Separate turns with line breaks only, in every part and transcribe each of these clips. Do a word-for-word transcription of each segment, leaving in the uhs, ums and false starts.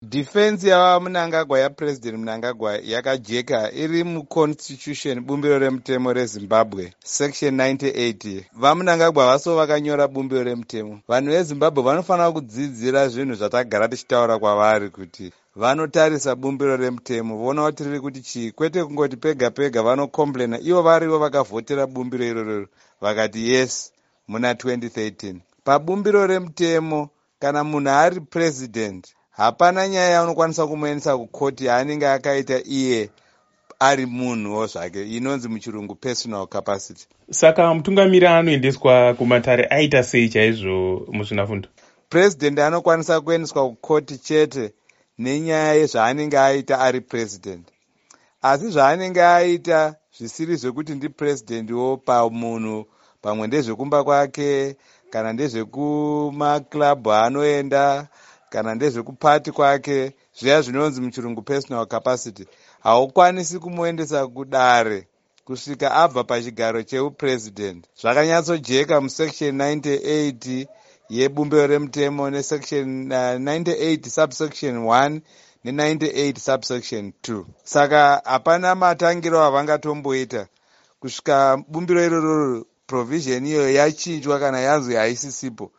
Defense yava Mnangagwa yapresident Mnangagwa yakajeka iri muconstitution bumbiro remutemo reZimbabwe section ninety-eight. VaMnangagwa vaso vakanyora bumbiro remutemo. Vanhu veZimbabwe vanofanira kudzidzira zvinhu zvatagara tichitaura kwavari kuti vanotarisa bumbiro remutemo voona kuti riri kuti chii, kwete kungoti pega pega vanocomplaina ivo varivo vakavhotera bumbiro iroro vakati yes muna twenty thirteen. Pabumbiro remutemo kana munhu ari president hapana nyaya yaunokwanisa kumuendesa kukoti yaanenge akaita iye ari munhuwo zvake, inonzi muchirungu personal capacity.
Saka mutungamiri anoendeswa kumatare aita sei chaizvo muzvinafundo?
President anokwanisa kuendeswa kukoti chete nenyaya yezvaanenge aita ari president, asi zvaanenge aita zvisiri zvekuti ndi presidentwo pamunhu, pamwe ndezvekumba kwake kana ndezvekumaklabhu anoenda kana ndezvekupati kwake, zviya zvinonzi muchirungu personal capacity, haukwanisi kumuendesa kudare kusvika abva pachigaro cheupresident. Zvakanyatsojeka musection ninety-eight yebumbiro remutemo nesection uh, ninety-eight subsection one ne ninety-eight subsection two. Saka hapana matangiro avangatomboita kusvika bumbiro iroro provision iyo yachinjwa kana yanzwi haisisipo.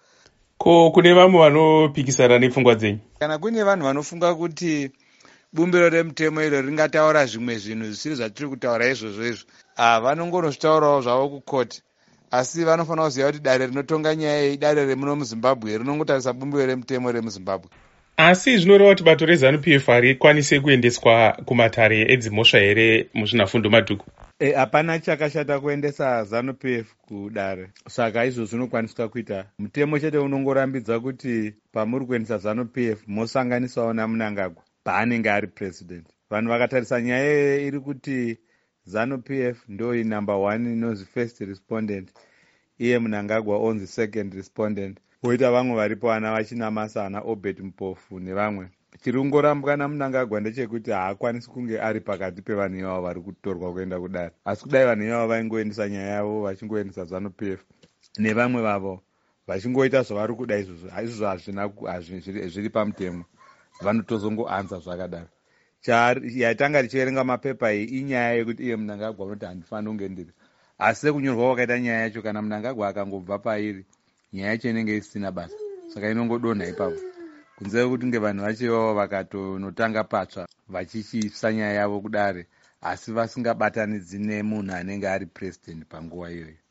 Ko kune vamwe vanopikisana nepfungwa dzenyu?
Kana kune vanhu vanofunga kuti bumbiro remutemo iro ringataura zvimwe zvinhu zvisiri zvatiri kutaura izvozvo izvo, ah, vanongonozvitaurawo zvavo kukoti, asi vanofanira kuziva kuti dare rinotonga nyaya iyi dare remuno muZimbabwe rinongotarisa bumbiro remutemo remuZimbabwe.
Asi zvinoreva kuti bato reZANU P F harikwanise kuendeswa kumatare edzimhosva here muzvinafundo madhuku?
Hapana e, chakashata kuendesa ZANU P F kudare, saka izvo zvinokwaniswa kuita. Mutemo chete unongorambidza kuti pamuri kuendesa ZANU P F mosanganisawo naMnangagwa paanenge ari president. Vanhu vakatarisa nyaya iri kuti ZANU P F ndo number one inonzi first respondent, iye Mnangagwa onzi second respondent, woita vamwe varipo ana vachinamasa ana Obed Mpofu nevamwe. Chirungorambwa naMnangagwa ndechekuti haakwanisi kunge ari pakati pevanhu ivavo vari kutorwa kuenda kudare, asi kudai vanhu ivavo vaingoendesa nyaya yavo vachingoendesa ZANU P F nevamwe vavo vachingoita zvavari kuda izvozvo, izvozvo hazvina zviri pamutemo, vanotozongoanza zvakadaro. Yatanga tichiverenga mapepa iyi inyaya yekuti iye Mnangagwa unoti handifaniri kunge ndiri, asi sekunyorwa wakaita nyaya yacho, kana Mnangagwa akangobva pairi nyaya yacho inenge isina basa, saka inongodonha ipapo, kunze kwekuti nge vanhu vacho ivavo vakatonotanga patsva vachichiisa nyaya yavo kudare, asi vasingabatanidzi nemunhu anenge ari president panguva iyoyo.